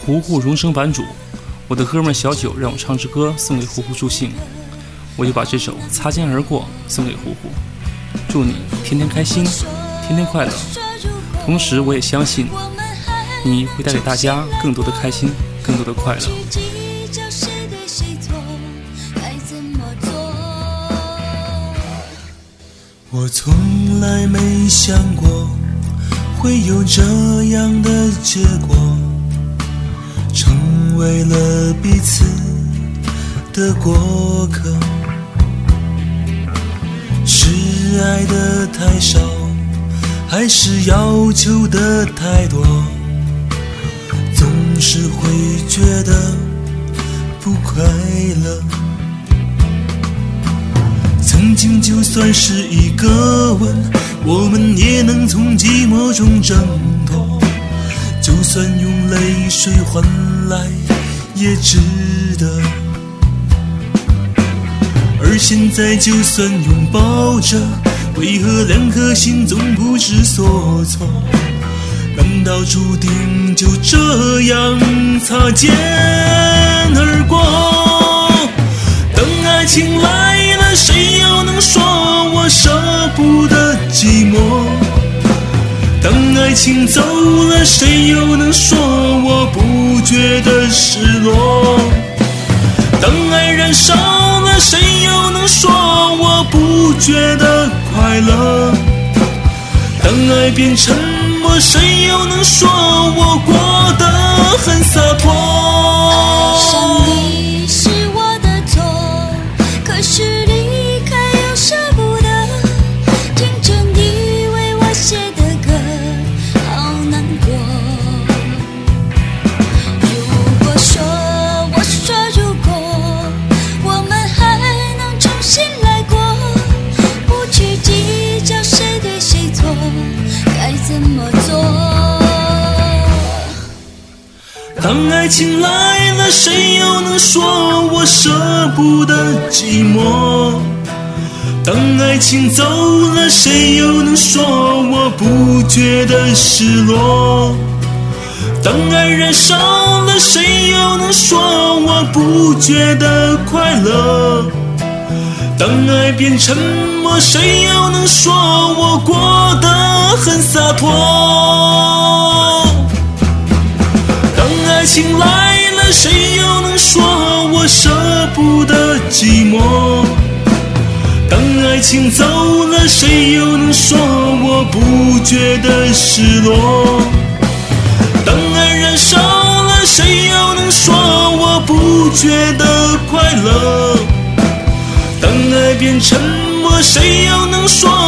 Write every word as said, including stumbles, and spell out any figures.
糊糊荣升版主，我的哥们小九让我唱支歌送给糊糊助兴，我就把这首擦肩而过送给糊糊，祝你天天开心，天天快乐。同时我也相信你会带给大家更多的开心，更多的快乐。 我从来没想过会有这样的结果，成为了彼此的过客。是爱的太少，还是要求的太多？总是会觉得不快乐。曾经就算是一个吻，我们也能从寂寞中挣脱，就算用泪水换来也值得。而现在就算拥抱着，为何两颗心总不知所措？难道注定就这样擦肩而过？等爱情来了，谁又能说我舍不得寂寞？当爱情走了，谁又能说我不觉得失落？当爱燃烧了，谁又能说我不觉得快乐？当爱变沉默，谁又能说我过得很洒脱？ 爱上你是我的错，可是离开又舍不得，听着你为我写的歌，好难过。如果说我说如果我们还能重新来过，不去计较谁对谁错，该怎么做？ 当爱情来了，谁又能说我舍不得寂寞？当爱情走了，谁又能说我不觉得失落？当爱燃烧了，谁又能说我不觉得快乐？当爱变沉默，谁又能说我过得很洒脱？当爱情来了，谁又能说我舍不得寂寞？当爱情走了，谁又能说我不觉得失落？当爱燃烧了，谁又能说我不觉得快乐？当爱变沉默，谁又能说